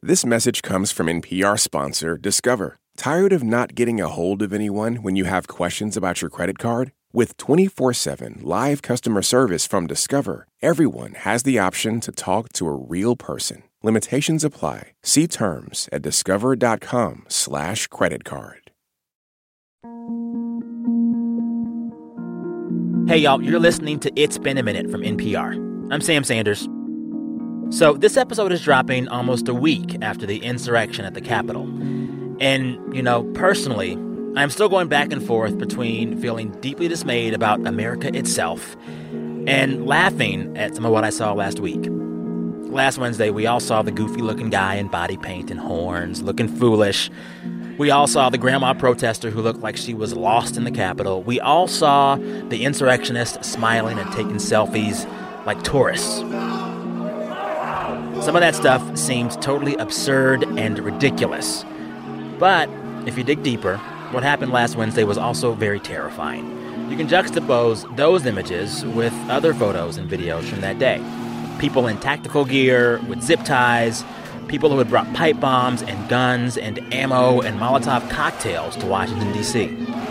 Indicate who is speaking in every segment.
Speaker 1: This message comes from NPR sponsor Discover. Tired of not getting a hold of anyone when you have questions about your credit card? With 24/7 live customer service from Discover, everyone has the option to talk to a real person. Limitations apply. See terms at discover.com/creditcard.
Speaker 2: Hey, y'all, you're listening to It's Been a Minute from NPR. I'm Sam Sanders. So this episode is dropping almost a week after the insurrection at the Capitol. And, personally, I'm still going back and forth between feeling deeply dismayed about America itself and laughing at some of what I saw last week. Last Wednesday, we all saw the goofy-looking guy in body paint and horns looking foolish. We all saw the grandma protester who looked like she was lost in the Capitol. We all saw the insurrectionists smiling and taking selfies like tourists. Some of that stuff seemed totally absurd and ridiculous. But if you dig deeper, what happened last Wednesday was also very terrifying. You can juxtapose those images with other photos and videos from that day. People in tactical gear with zip ties, people who had brought pipe bombs and guns and ammo and Molotov cocktails to Washington, D.C.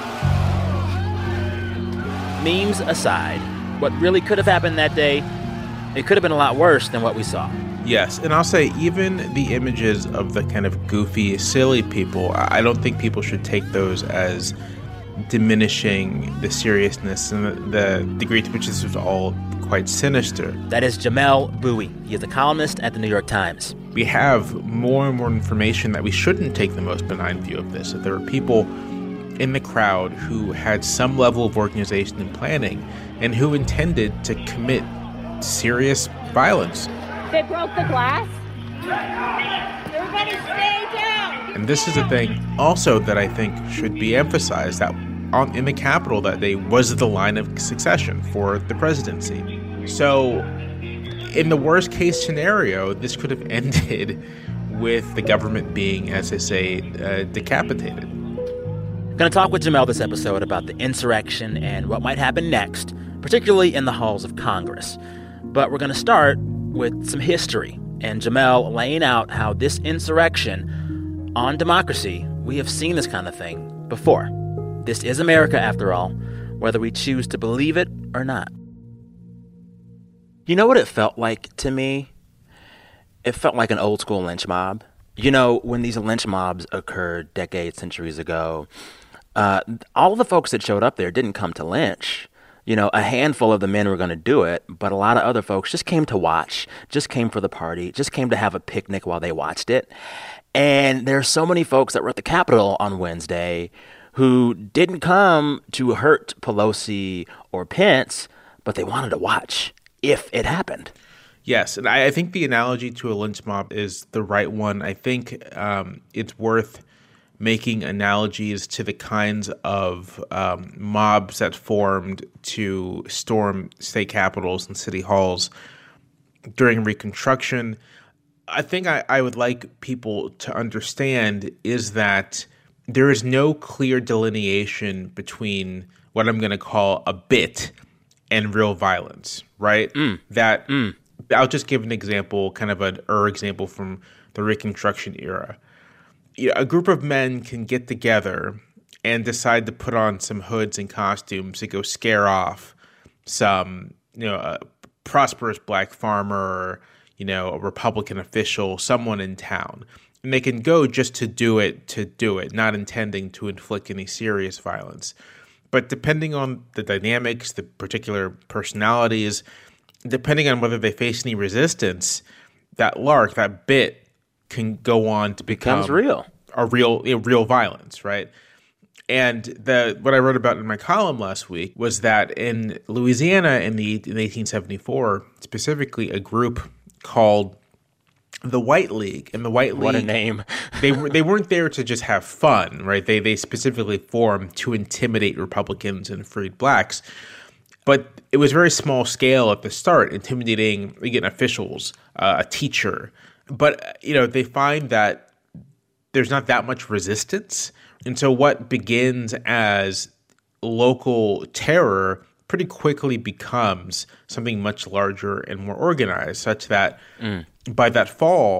Speaker 2: Memes aside, what really could have happened that day, it could have been a lot worse than what we saw.
Speaker 3: Yes, and I'll say even the images of the kind of goofy, silly people, I don't think people should take those as diminishing the seriousness and the degree to which this was all quite sinister.
Speaker 2: That is Jamelle Bouie. He is a columnist at the New York Times.
Speaker 3: We have more and more information that we shouldn't take the most benign view of this. That there were people in the crowd who had some level of organization and planning and who intended to commit serious violence.
Speaker 4: They broke the glass. Everybody stay down.
Speaker 3: And this is a thing also that I think should be emphasized, that in the Capitol that day was the line of succession for the presidency. So in the worst case scenario, this could have ended with the government being, as I say, decapitated.
Speaker 2: Going to talk with Jamelle this episode about the insurrection and what might happen next, particularly in the halls of Congress. But we're going to start with some history and Jamelle laying out how this insurrection on democracy, we have seen this kind of thing before. This is America, after all, whether we choose to believe it or not. You know what it felt like to me? It felt like an old school lynch mob. When these lynch mobs occurred decades, centuries ago, all of the folks that showed up there didn't come to lynch. A handful of the men were going to do it, but a lot of other folks just came to watch, just came for the party, just came to have a picnic while they watched it. And there are so many folks that were at the Capitol on Wednesday who didn't come to hurt Pelosi or Pence, but they wanted to watch if it happened.
Speaker 3: Yes, and I think the analogy to a lynch mob is the right one. I think it's worth making analogies to the kinds of mobs that formed to storm state capitals and city halls during Reconstruction. I think I would like people to understand is that there is no clear delineation between what I'm going to call a bit and real violence, right? I'll just give an example, kind of an example from the Reconstruction era. A group of men can get together and decide to put on some hoods and costumes to go scare off some, a prosperous black farmer, a Republican official, someone in town. And they can go just to do it, not intending to inflict any serious violence. But depending on the dynamics, the particular personalities, depending on whether they face any resistance, that bit can go on to become
Speaker 2: real.
Speaker 3: real violence, right? And what I wrote about in my column last week was that in Louisiana in 1874, specifically a group called the White League. And the White League,
Speaker 2: what a name.
Speaker 3: they weren't there to just have fun, right? They specifically formed to intimidate Republicans and freed blacks. But it was very small scale at the start, intimidating, again, officials, a teacher. But, they find that there's not that much resistance. And so what begins as local terror pretty quickly becomes something much larger and more organized, such that by that fall,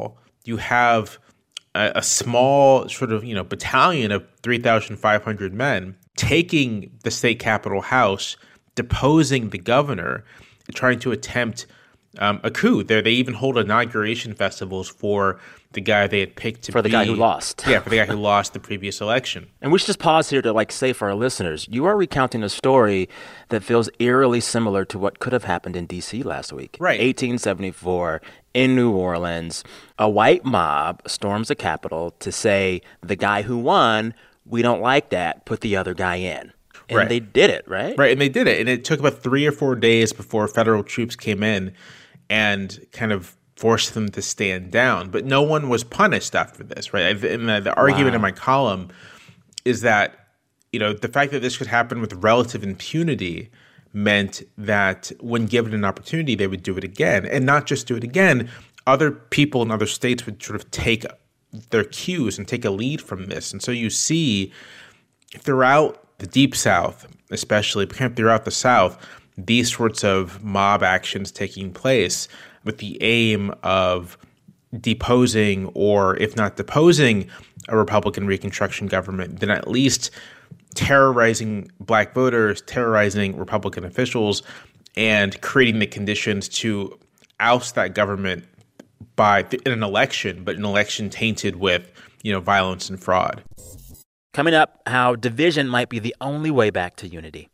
Speaker 3: you have a small sort of, battalion of 3,500 men taking the state capitol house, deposing the governor, trying to attempt a coup. They even hold inauguration festivals for the guy they had picked to
Speaker 2: for the guy who lost.
Speaker 3: Yeah, for the guy who lost the previous election.
Speaker 2: And we should just pause here to say for our listeners, you are recounting a story that feels eerily similar to what could have happened in D.C. last week.
Speaker 3: Right.
Speaker 2: 1874 in New Orleans, a white mob storms the Capitol to say the guy who won, we don't like that, put the other guy in. And
Speaker 3: right.
Speaker 2: They did it, right?
Speaker 3: Right, and they did it. And it took about 3 or 4 days before federal troops came in and kind of forced them to stand down. But no one was punished after this, right? And the argument in my column is that, the fact that this could happen with relative impunity meant that when given an opportunity, they would do it again. And not just do it again, other people in other states would sort of take their cues and take a lead from this. And so you see throughout the Deep South, especially throughout the South, these sorts of mob actions taking place with the aim of deposing, or if not deposing, a Republican Reconstruction government, then at least terrorizing black voters, terrorizing Republican officials, and creating the conditions to oust that government in an election, but an election tainted with, violence and fraud.
Speaker 2: Coming up, how division might be the only way back to unity.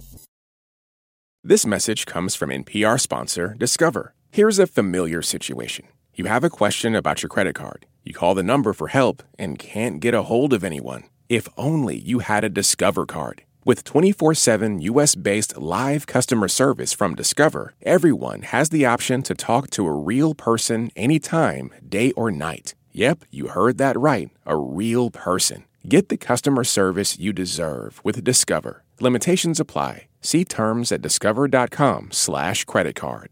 Speaker 1: This message comes from NPR sponsor Discover. Here's a familiar situation. You have a question about your credit card. You call the number for help and can't get a hold of anyone. If only you had a Discover card. With 24/7 U.S.-based live customer service from Discover, everyone has the option to talk to a real person anytime, day or night. Yep, you heard that right, a real person. Get the customer service you deserve with Discover. Limitations apply. See terms at discover.com/creditcard.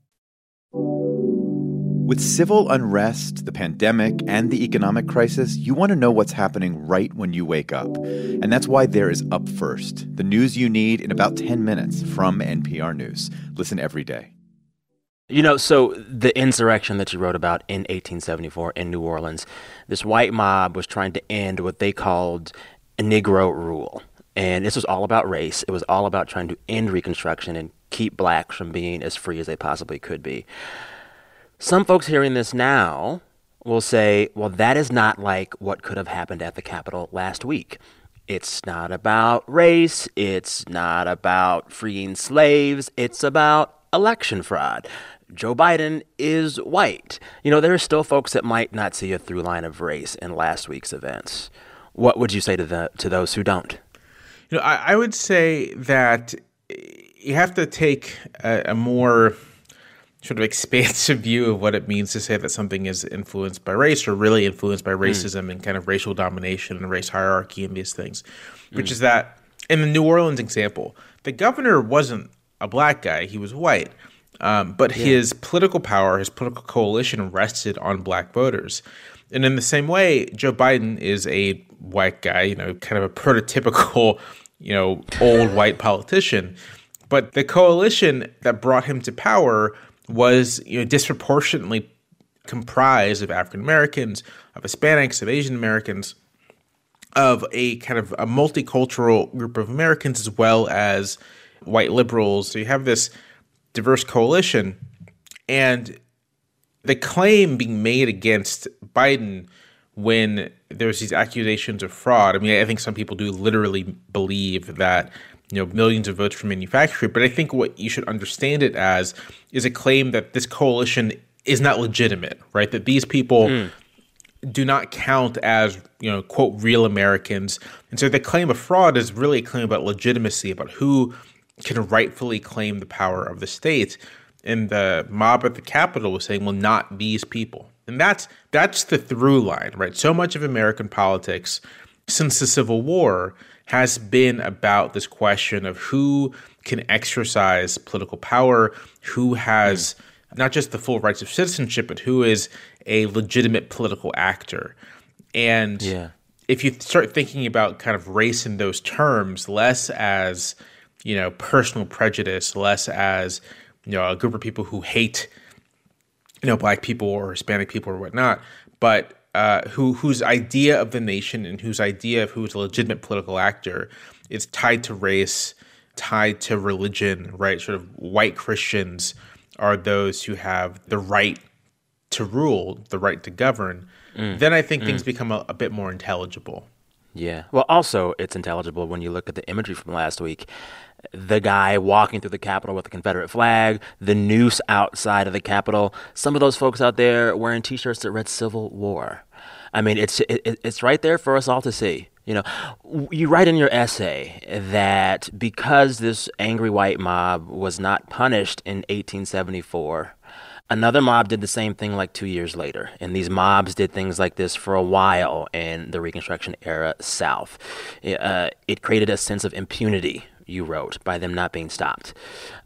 Speaker 5: With civil unrest, the pandemic, and the economic crisis, you want to know what's happening right when you wake up. And that's why there is Up First, the news you need in about 10 minutes from NPR News. Listen every day.
Speaker 2: So the insurrection that you wrote about in 1874 in New Orleans, this white mob was trying to end what they called a Negro rule. And this was all about race. It was all about trying to end Reconstruction and keep blacks from being as free as they possibly could be. Some folks hearing this now will say, well, that is not like what could have happened at the Capitol last week. It's not about race. It's not about freeing slaves. It's about election fraud. Joe Biden is white. There are still folks that might not see a through line of race in last week's events. What would you say to those who don't?
Speaker 3: I would say that you have to take a more sort of expansive view of what it means to say that something is influenced by race or really influenced by racism and kind of racial domination and race hierarchy and these things, which is that in the New Orleans example, the governor wasn't a black guy. He was white. But his political power, his political coalition rested on black voters. And in the same way, Joe Biden is a white guy, kind of a prototypical, old white politician. But the coalition that brought him to power was, disproportionately comprised of African Americans, of Hispanics, of Asian Americans, of a kind of a multicultural group of Americans, as well as white liberals. So you have this diverse coalition, and the claim being made against Biden when there's these accusations of fraud. I mean, I think some people do literally believe that, millions of votes were manufactured, but I think what you should understand it as is a claim that this coalition is not legitimate, right? That these people do not count as, quote, real Americans. And so the claim of fraud is really a claim about legitimacy, about who can rightfully claim the power of the state. And the mob at the Capitol was saying, well, not these people. And that's the through line, right? So much of American politics since the Civil War has been about this question of who can exercise political power, who has not just the full rights of citizenship, but who is a legitimate political actor. And if you start thinking about kind of race in those terms, less as, personal prejudice, less as, a group of people who hate, black people or Hispanic people or whatnot, but whose idea of the nation and whose idea of who's a legitimate political actor is tied to race, tied to religion, right? Sort of white Christians are those who have the right to rule, the right to govern, then I think things become a bit more intelligible.
Speaker 2: Yeah. Well, also, it's intelligible when you look at the imagery from last week. The guy walking through the Capitol with the Confederate flag, the noose outside of the Capitol. Some of those folks out there wearing T-shirts that read Civil War. I mean, it's right there for us all to see. You know, you write in your essay that because this angry white mob was not punished in 1874, another mob did the same thing like 2 years later. And these mobs did things like this for a while in the Reconstruction era South. It created a sense of impunity, you wrote, by them not being stopped.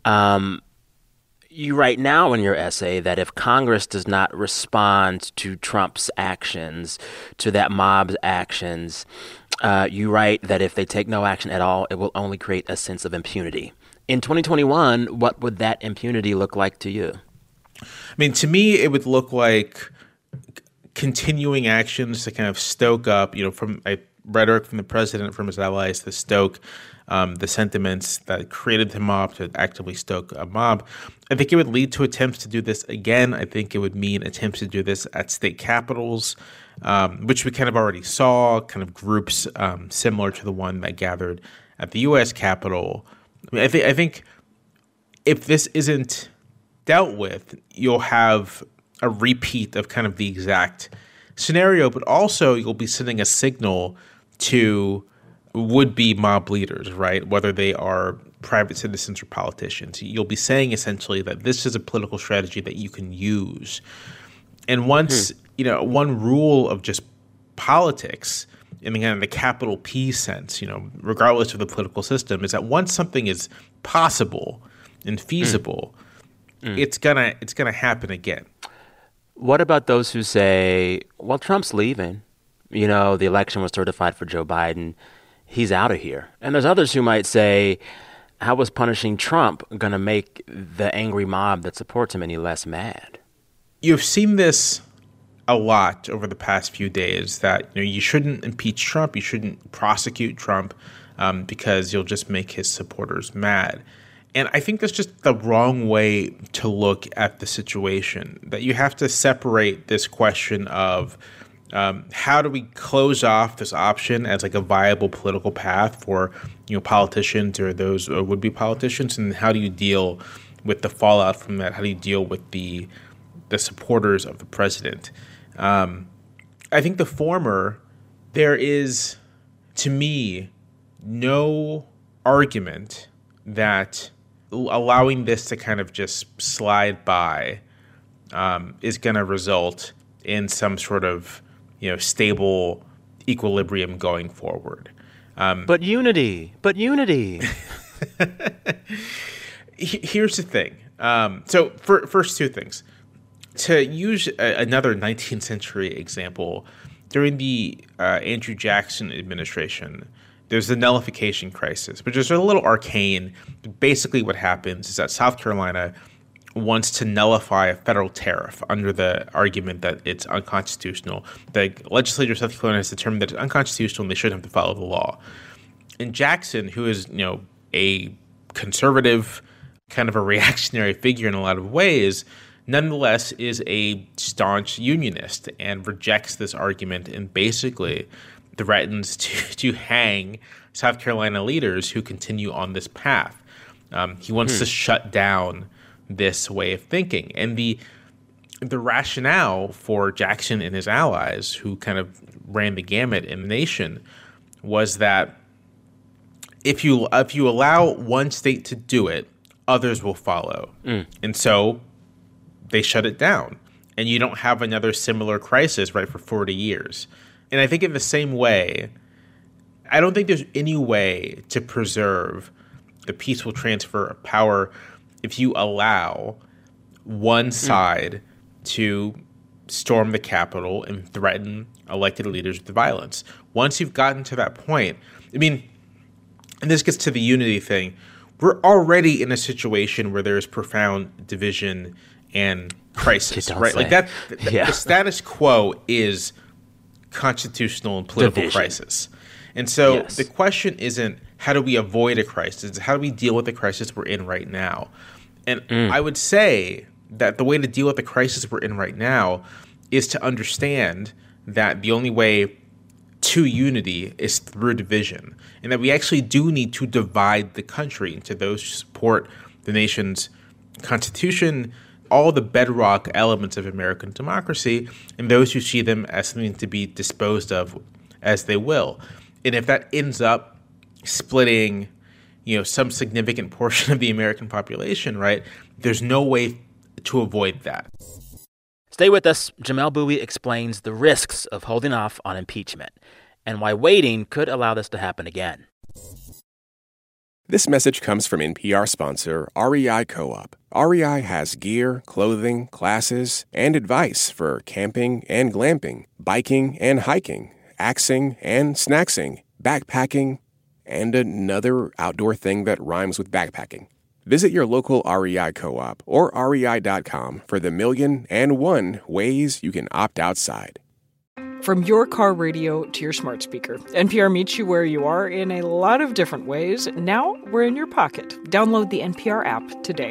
Speaker 2: You write now in your essay that if Congress does not respond to Trump's actions, to that mob's actions, you write that if they take no action at all, it will only create a sense of impunity. In 2021, what would that impunity look like to you?
Speaker 3: I mean, to me, it would look like continuing actions to kind of stoke up, from rhetoric from the president, from his allies, to stoke the sentiments that created the mob, to actively stoke a mob. I think it would lead to attempts to do this again. I think it would mean attempts to do this at state capitals, which we kind of already saw, kind of groups similar to the one that gathered at the U.S. Capitol. I mean, I think if this isn't dealt with, you'll have a repeat of kind of the exact scenario, but also you'll be sending a signal to would-be mob leaders, right? Whether they are private citizens or politicians. You'll be saying essentially that this is a political strategy that you can use. And once, one rule of just politics in the kind of the capital P sense, regardless of the political system, is that once something is possible and feasible, it's gonna happen again.
Speaker 2: What about those who say, well, Trump's leaving. The election was certified for Joe Biden. He's out of here. And there's others who might say, how is punishing Trump going to make the angry mob that supports him any less mad?
Speaker 3: You've seen this a lot over the past few days, that you shouldn't impeach Trump, you shouldn't prosecute Trump because you'll just make his supporters mad. And I think that's just the wrong way to look at the situation, that you have to separate this question of how do we close off this option as like a viable political path for politicians or those would-be politicians, and how do you deal with the fallout from that? How do you deal with the supporters of the president? I think the former, there is, to me, no argument that allowing this to kind of just slide by is going to result in some sort of stable equilibrium going forward.
Speaker 2: But unity.
Speaker 3: Here's the thing. So first two things. To use another 19th century example, during the Andrew Jackson administration, there's the nullification crisis, which is a little arcane. But basically what happens is that South Carolina wants to nullify a federal tariff under the argument that it's unconstitutional. The legislature of South Carolina has determined that it's unconstitutional and they shouldn't have to follow the law. And Jackson, who is, a conservative, kind of a reactionary figure in a lot of ways, nonetheless is a staunch unionist and rejects this argument and basically threatens to hang South Carolina leaders who continue on this path. He wants to shut down this way of thinking. And the rationale for Jackson and his allies, who kind of ran the gamut in the nation, was that if you allow one state to do it, others will follow. And so they shut it down. And you don't have another similar crisis, right, for 40 years. And I think in the same way, I don't think there's any way to preserve the peaceful transfer of power if you allow one side to storm the Capitol and threaten elected leaders with violence. Once you've gotten to that point, I mean, and this gets to the unity thing, we're already in a situation where there's profound division and crisis, right? Like that. The status quo is constitutional and political crisis. And so the question isn't how do we avoid a crisis, it's how do we deal with the crisis we're in right now. And I would say that the way to deal with the crisis we're in right now is to understand that the only way to unity is through division, and that we actually do need to divide the country into those who support the nation's constitution, all the bedrock elements of American democracy, and those who see them as something to be disposed of as they will. And if that ends up splitting, some significant portion of the American population, right, there's no way to avoid that.
Speaker 2: Stay with us. Jamelle Bouie explains the risks of holding off on impeachment and why waiting could allow this to happen again.
Speaker 1: This message comes from NPR sponsor REI Co-op. REI has gear, clothing, classes, and advice for camping and glamping, biking and hiking, axing and snacksing, backpacking, and another outdoor thing that rhymes with backpacking. Visit your local REI Co-op or rei.com for the 1,000,001 ways you can opt outside.
Speaker 6: From your car radio to your smart speaker, NPR meets you where you are in a lot of different ways. Now we're in your pocket. Download the NPR app today.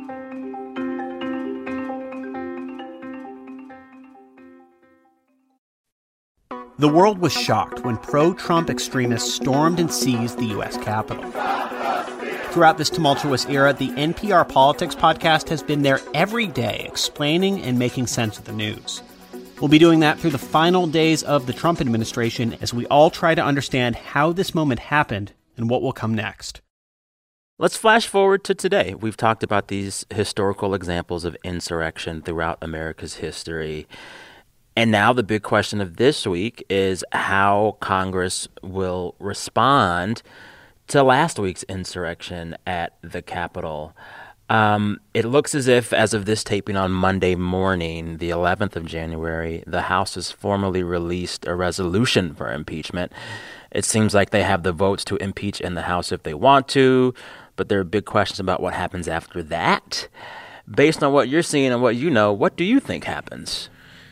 Speaker 7: The world was shocked when pro-Trump extremists stormed and seized the U.S. Capitol. Throughout this tumultuous era, the NPR Politics podcast has been there every day explaining and making sense of the news. We'll be doing that through the final days of the Trump administration as we all try to understand how this moment happened and what will come next.
Speaker 2: Let's flash forward to today. We've talked about these historical examples of insurrection throughout America's history. And now the big question of this week is how Congress will respond to last week's insurrection at the Capitol. It looks as if, as of this taping on Monday morning, the 11th of January, the House has formally released a resolution for impeachment. It seems like they have the votes to impeach in the House if they want to, but there are big questions about what happens after that. Based on what you're seeing and what you know, what do you think happens?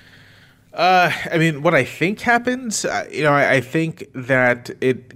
Speaker 3: What I think happens, I think that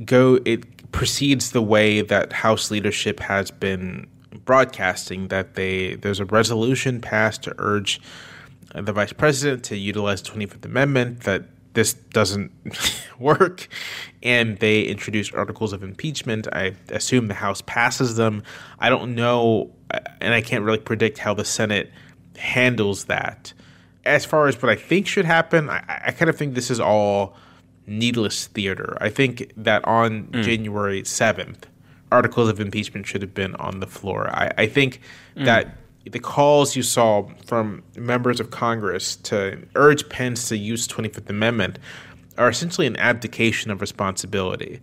Speaker 3: it proceeds the way that House leadership has been broadcasting, that there's a resolution passed to urge the vice president to utilize the 25th Amendment, that this doesn't work, and they introduce articles of impeachment. I assume the House passes them. I don't know, and I can't really predict how the Senate handles that. As far as what I think should happen, I kind of think this is all needless theater. I think that on January 7th, articles of impeachment should have been on the floor. I think that the calls you saw from members of Congress to urge Pence to use 25th Amendment are essentially an abdication of responsibility.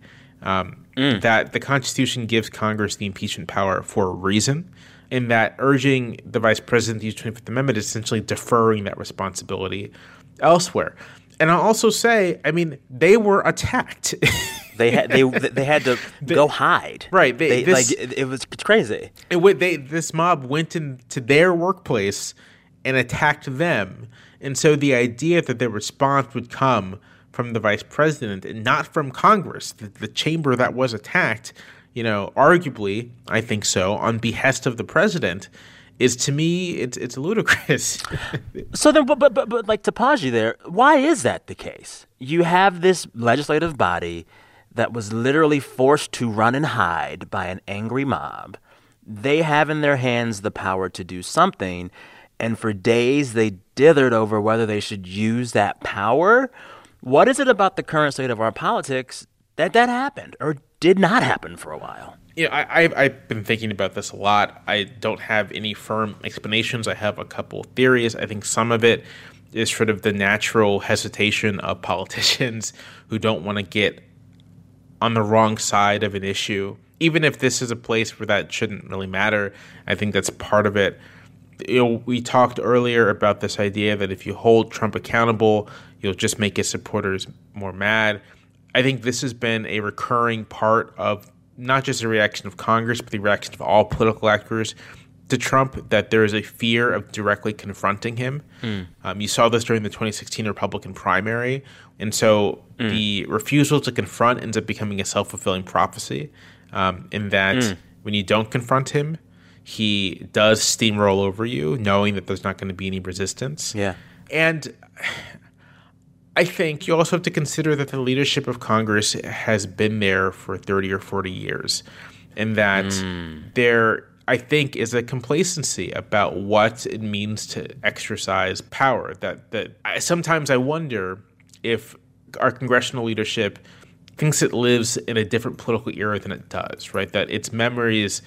Speaker 3: That the Constitution gives Congress the impeachment power for a reason, and that urging the vice president to use 25th Amendment is essentially deferring that responsibility elsewhere. And I'll also say, they were attacked.
Speaker 2: They had to go hide.
Speaker 3: Right.
Speaker 2: It was crazy.
Speaker 3: This mob went into their workplace and attacked them. And so the idea that their response would come from the vice president and not from Congress, the chamber that was attacked, arguably, I think so, on behest of the president, is, to me, it's ludicrous.
Speaker 2: So then, but like, to pause you there, why is that the case? You have this legislative body that was literally forced to run and hide by an angry mob. They have in their hands the power to do something, and for days they dithered over whether they should use that power. What is it about the current state of our politics that happened or did not happen for a while?
Speaker 3: I've been thinking about this a lot. I don't have any firm explanations. I have a couple of theories. I think some of it is sort of the natural hesitation of politicians who don't want to get on the wrong side of an issue. Even if this is a place where that shouldn't really matter, I think that's part of it. We talked earlier about this idea that if you hold Trump accountable, you'll just make his supporters more mad. I think this has been a recurring part of not just the reaction of Congress, but the reaction of all political actors to Trump that there is a fear of directly confronting him. You saw this during the 2016 Republican primary. And so the refusal to confront ends up becoming a self-fulfilling prophecy in that when you don't confront him, he does steamroll over you, knowing that there's not going to be any resistance.
Speaker 2: Yeah.
Speaker 3: And I think you also have to consider that the leadership of Congress has been there for 30 or 40 years, and that there, I think, is a complacency about what it means to exercise power. Sometimes I wonder if our congressional leadership thinks it lives in a different political era than it does, right? That its memories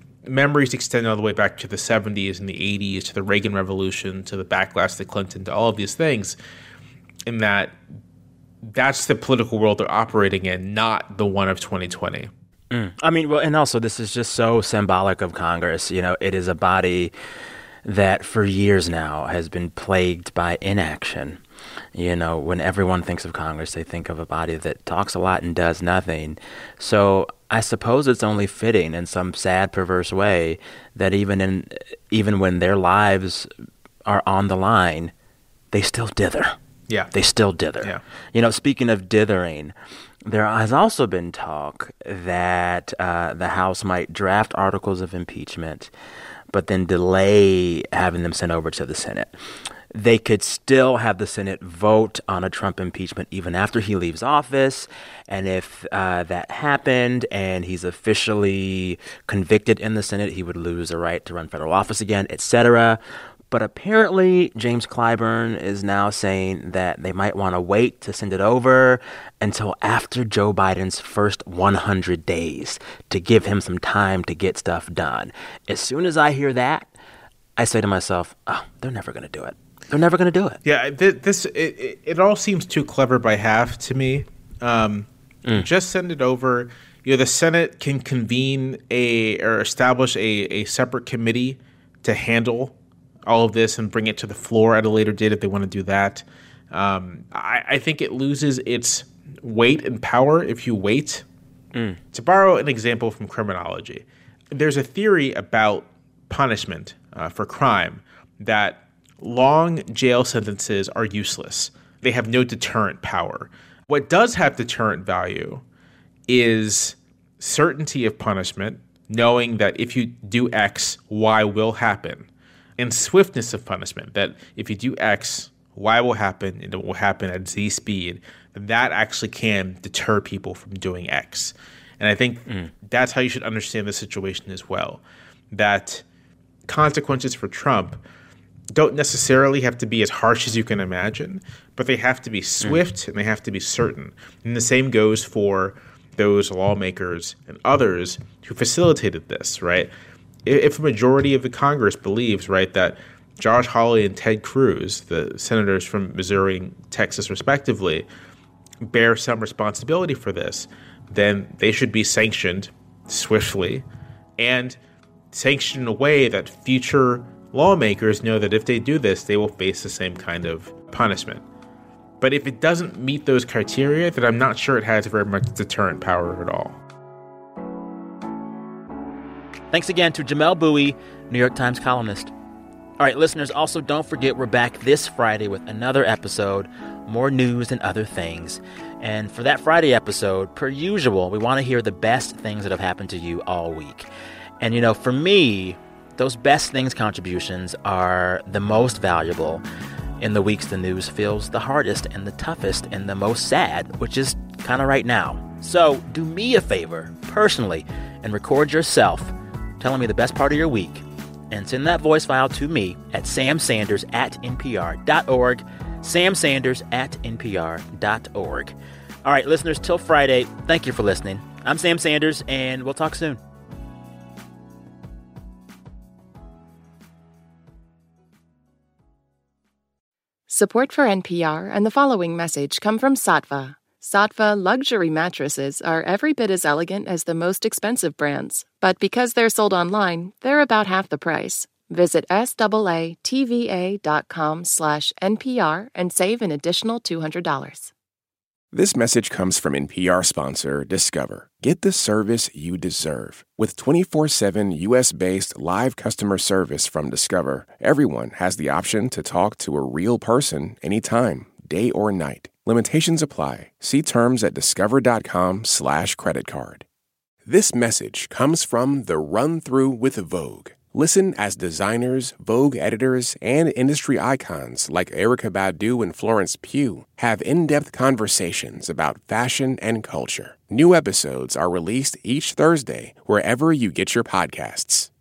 Speaker 3: extend all the way back to the 70s and the 80s, to the Reagan Revolution, to the backlash to Clinton, to all of these things, in that's the political world they're operating in, not the one of 2020.
Speaker 2: I mean, well, and also this is just so symbolic of Congress. You know, it is a body that for years now has been plagued by inaction. You know, when everyone thinks of Congress, they think of a body that talks a lot and does nothing. So I suppose it's only fitting in some sad, perverse way that even when their lives are on the line, they still dither.
Speaker 3: Yeah.
Speaker 2: They still dither.
Speaker 3: Yeah.
Speaker 2: You know, speaking of dithering, there has also been talk that the House might draft articles of impeachment, but then delay having them sent over to the Senate. They could still have the Senate vote on a Trump impeachment even after he leaves office. And if that happened and he's officially convicted in the Senate, he would lose the right to run federal office again, etc. But apparently, James Clyburn is now saying that they might want to wait to send it over until after Joe Biden's first 100 days to give him some time to get stuff done. As soon as I hear that, I say to myself, oh, they're never going to do it. They're never going to do it.
Speaker 3: Yeah, it all seems too clever by half to me. Just send it over. You know, the Senate can convene or establish a separate committee to handle all of this and bring it to the floor at a later date if they want to do that. I think it loses its weight and power if you wait. To borrow an example from criminology, there's a theory about punishment for crime that long jail sentences are useless. They have no deterrent power. What does have deterrent value is certainty of punishment, knowing that if you do X, Y will happen, and swiftness of punishment, that if you do X, Y will happen, and it will happen at Z speed. That actually can deter people from doing X. And I think that's how you should understand the situation as well, that consequences for Trump don't necessarily have to be as harsh as you can imagine, but they have to be swift and they have to be certain. And the same goes for those lawmakers and others who facilitated this, right? If a majority of the Congress believes, right, that Josh Hawley and Ted Cruz, the senators from Missouri and Texas respectively, bear some responsibility for this, then they should be sanctioned swiftly and sanctioned in a way that future lawmakers know that if they do this, they will face the same kind of punishment. But if it doesn't meet those criteria, then I'm not sure it has very much deterrent power at all.
Speaker 2: Thanks again to Jamelle Bouie, New York Times columnist. All right, listeners, also don't forget we're back this Friday with another episode, more news and other things. And for that Friday episode, per usual, we want to hear the best things that have happened to you all week. And, you know, for me, those best things contributions are the most valuable in the weeks the news feels the hardest and the toughest and the most sad, which is kind of right now. So do me a favor, personally, and record yourself telling me the best part of your week and send that voice file to me at samsanders@npr.org, samsanders@npr.org. All right, listeners, till Friday, thank you for listening. I'm Sam Sanders, and we'll talk soon.
Speaker 8: Support for NPR and the following message come from Saatva. Saatva luxury mattresses are every bit as elegant as the most expensive brands, but because they're sold online, they're about half the price. Visit SAATVA.com/NPR and save an additional $200.
Speaker 1: This message comes from NPR sponsor Discover. Get the service you deserve. With 24/7 U.S.-based live customer service from Discover, everyone has the option to talk to a real person anytime, day or night. Limitations apply. See terms at discover.com/creditcard. This message comes from The Run Through with Vogue. Listen as designers, Vogue editors, and industry icons like Erykah Badu and Florence Pugh have in-depth conversations about fashion and culture. New episodes are released each Thursday wherever you get your podcasts.